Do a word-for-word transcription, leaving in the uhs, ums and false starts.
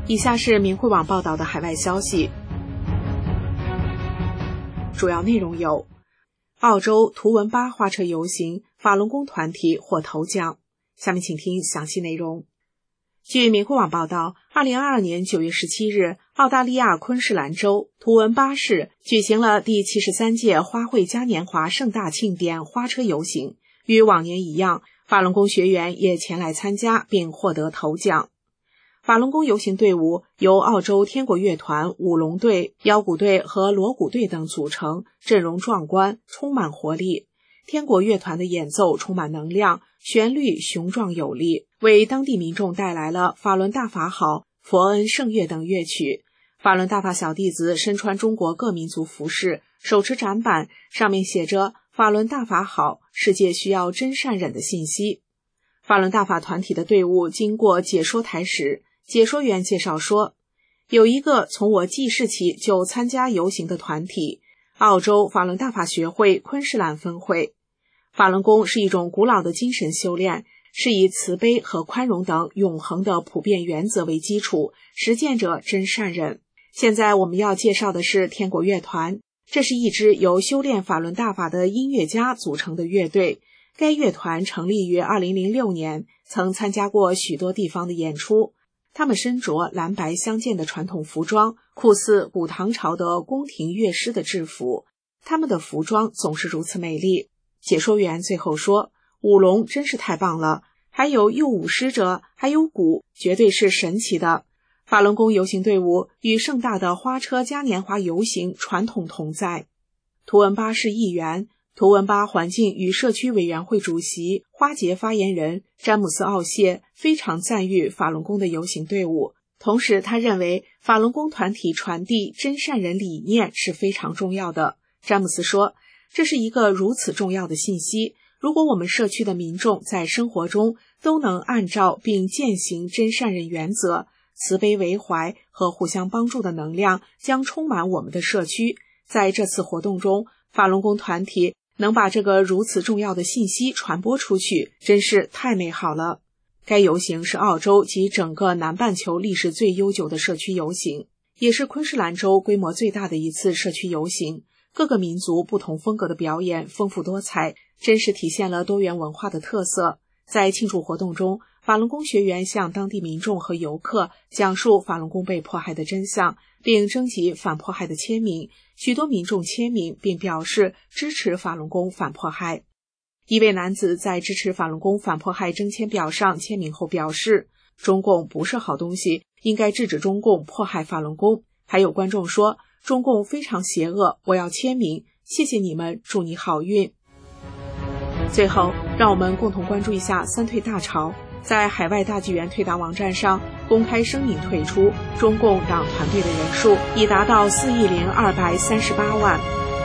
以下是明慧网报道的海外消息，主要内容有：澳洲图文巴花车游行，法轮功团体获头奖。下面请听详细内容。据明慧网报道，二零二二年九月十七日，澳大利亚昆士兰州图文巴市举行了第七十三届花卉嘉年华盛大庆典花车游行。与往年一样，法轮功学员也前来参加并获得头奖。法轮功游行队伍由澳洲天国乐团、舞龙队、腰鼓队和锣鼓队等组成，阵容壮观，充满活力。天国乐团的演奏充满能量，旋律雄壮有力，为当地民众带来了法轮大法好、佛恩圣乐等乐曲。法轮大法小弟子身穿中国各民族服饰，手持展板，上面写着法轮大法好，世界需要真善忍的信息。法轮大法团体的队伍经过解说台时，解说员介绍说，有一个从我记事起就参加游行的团体，澳洲法轮大法学会昆士兰分会。法轮功是一种古老的精神修炼，是以慈悲和宽容等永恒的普遍原则为基础，实践者真善忍。现在我们要介绍的是天国乐团，这是一支由修炼法轮大法的音乐家组成的乐队。该乐团成立于二零零六年，曾参加过许多地方的演出。他们身着蓝白相间的传统服装，酷似古唐朝的宫廷乐师的制服。他们的服装总是如此美丽。解说员最后说，舞龙真是太棒了，还有诱舞狮者，还有鼓，绝对是神奇的。法轮功游行队伍与盛大的花车嘉年华游行传统同在。图文巴市议员、图文巴环境与社区委员会主席、花节发言人詹姆斯·奥谢非常赞誉法轮功的游行队伍，同时他认为法轮功团体传递真善忍理念是非常重要的。詹姆斯说，这是一个如此重要的信息，如果我们社区的民众在生活中都能按照并践行真善忍原则，慈悲为怀和互相帮助的能量将充满我们的社区。在这次活动中，法轮功团体能把这个如此重要的信息传播出去，真是太美好了。该游行是澳洲及整个南半球历史最悠久的社区游行，也是昆士兰州规模最大的一次社区游行。各个民族不同风格的表演丰富多彩，真是体现了多元文化的特色。在庆祝活动中，法轮功学员向当地民众和游客讲述法轮功被迫害的真相，并征集反迫害的签名。许多民众签名并表示支持法轮功反迫害。一位男子在支持法轮功反迫害征签表上签名后表示，中共不是好东西，应该制止中共迫害法轮功。还有观众说，中共非常邪恶，我要签名，谢谢你们，祝你好运。最后，让我们共同关注一下三退大潮。在海外大纪元退党网站上公开声明退出中共党团队的人数已达到四亿零二百三十八万。